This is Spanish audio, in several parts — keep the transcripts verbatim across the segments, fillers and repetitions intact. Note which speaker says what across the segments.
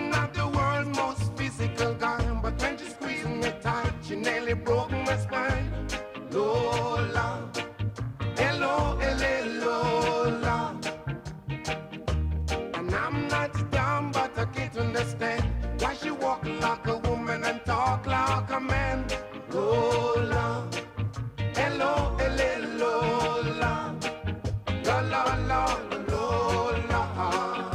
Speaker 1: I'm not the world's most physical guy, but when she's squeezing me tight, she nearly broke my spine. Lola, hello, hello, Lola. And I'm not dumb, but I can't understand why she walk like a woman and talk like a man. Lola, hello, hello, Lola. La la la Lola.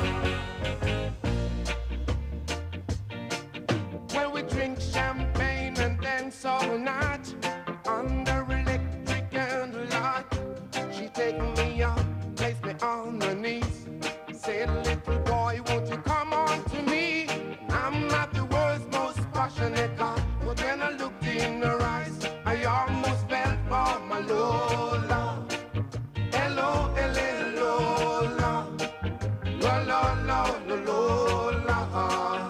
Speaker 1: Well, we drink champagne and dance all night under electric candlelight. She take me up, place me on my knees, said, little boy, won't you come on to me? I'm not the world's most passionate guy, but when I looked in her eyes, I almost fell for my Lola. Hello, hello, Lola. Lola, Lola, Lola.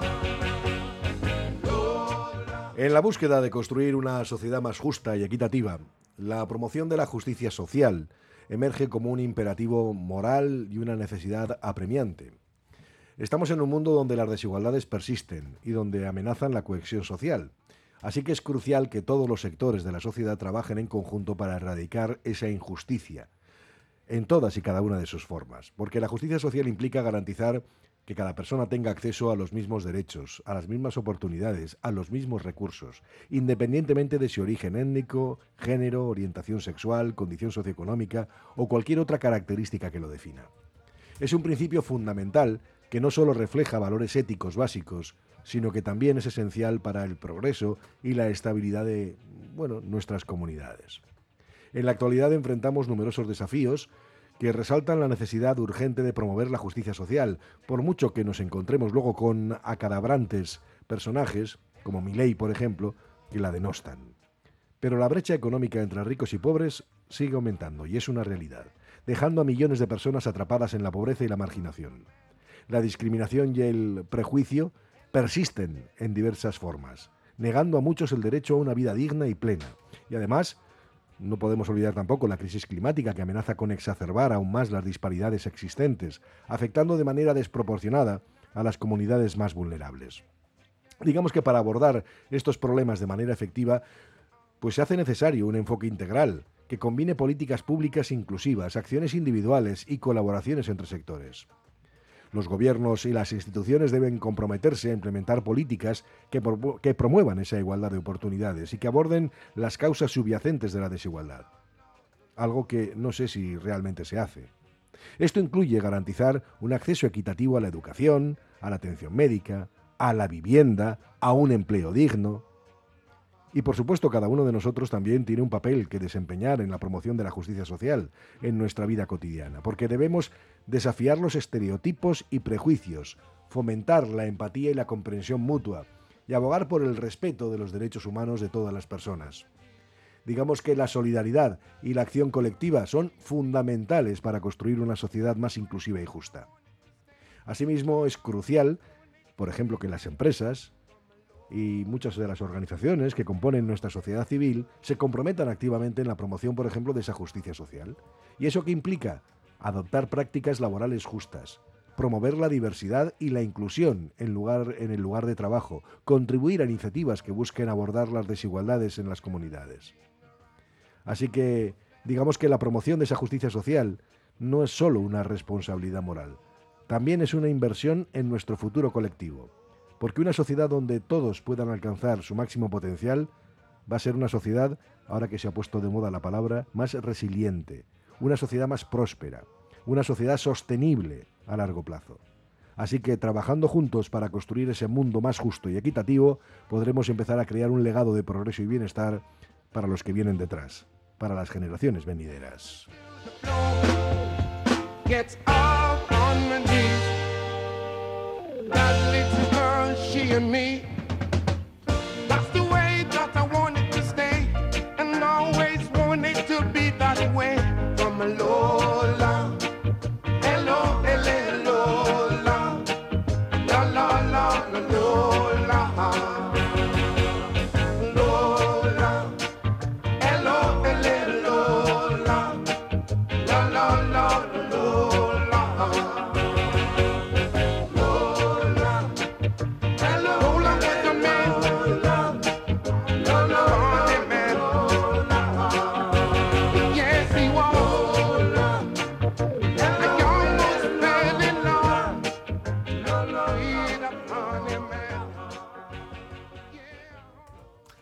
Speaker 1: Lola.
Speaker 2: En la búsqueda de construir una sociedad más justa y equitativa, la promoción de la justicia social emerge como un imperativo moral y una necesidad apremiante. Estamos en un mundo donde las desigualdades persisten y donde amenazan la cohesión social. Así que es crucial que todos los sectores de la sociedad trabajen en conjunto para erradicar esa injusticia en todas y cada una de sus formas, porque la justicia social implica garantizar que cada persona tenga acceso a los mismos derechos, a las mismas oportunidades, a los mismos recursos, independientemente de su origen étnico, género, orientación sexual, condición socioeconómica o cualquier otra característica que lo defina. Es un principio fundamental que no solo refleja valores éticos básicos, sino que también es esencial para el progreso y la estabilidad de, bueno, nuestras comunidades. En la actualidad enfrentamos numerosos desafíos que resaltan la necesidad urgente de promover la justicia social, por mucho que nos encontremos luego con acadabrantes personajes, como Milei, por ejemplo, que la denostan. Pero la brecha económica entre ricos y pobres sigue aumentando, y es una realidad, dejando a millones de personas atrapadas en la pobreza y la marginación. La discriminación y el prejuicio persisten en diversas formas, negando a muchos el derecho a una vida digna y plena. Y además, no podemos olvidar tampoco la crisis climática que amenaza con exacerbar aún más las disparidades existentes, afectando de manera desproporcionada a las comunidades más vulnerables. Digamos que para abordar estos problemas de manera efectiva, pues se hace necesario un enfoque integral que combine políticas públicas inclusivas, acciones individuales y colaboraciones entre sectores. Los gobiernos y las instituciones deben comprometerse a implementar políticas que, pro- que promuevan esa igualdad de oportunidades y que aborden las causas subyacentes de la desigualdad. Algo que no sé si realmente se hace. Esto incluye garantizar un acceso equitativo a la educación, a la atención médica, a la vivienda, a un empleo digno. Y por supuesto cada uno de nosotros también tiene un papel que desempeñar en la promoción de la justicia social en nuestra vida cotidiana, porque debemos desafiar los estereotipos y prejuicios, fomentar la empatía y la comprensión mutua y abogar por el respeto de los derechos humanos de todas las personas. Digamos que la solidaridad y la acción colectiva son fundamentales para construir una sociedad más inclusiva y justa. Asimismo, es crucial, por ejemplo, que las empresas y muchas de las organizaciones que componen nuestra sociedad civil se comprometan activamente en la promoción, por ejemplo, de esa justicia social. ¿Y eso qué implica? Adoptar prácticas laborales justas, promover la diversidad y la inclusión en, lugar, en el lugar de trabajo, contribuir a iniciativas que busquen abordar las desigualdades en las comunidades. Así que, digamos que la promoción de esa justicia social no es solo una responsabilidad moral, también es una inversión en nuestro futuro colectivo. Porque una sociedad donde todos puedan alcanzar su máximo potencial va a ser una sociedad, ahora que se ha puesto de moda la palabra, más resiliente, una sociedad más próspera, una sociedad sostenible a largo plazo. Así que trabajando juntos para construir ese mundo más justo y equitativo, podremos empezar a crear un legado de progreso y bienestar para los que vienen detrás, para las generaciones venideras.
Speaker 1: She and me, that's the way that I want it to stay, and always want it to be that way. From Lola, hello, hello, Lola, la la la la Lola.